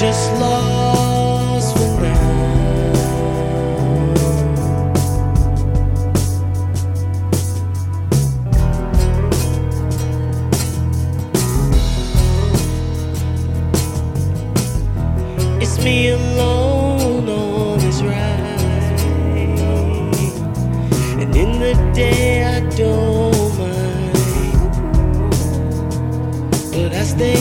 just lost for now. It's me alone on this ride, and in the day I don't mind, but I stay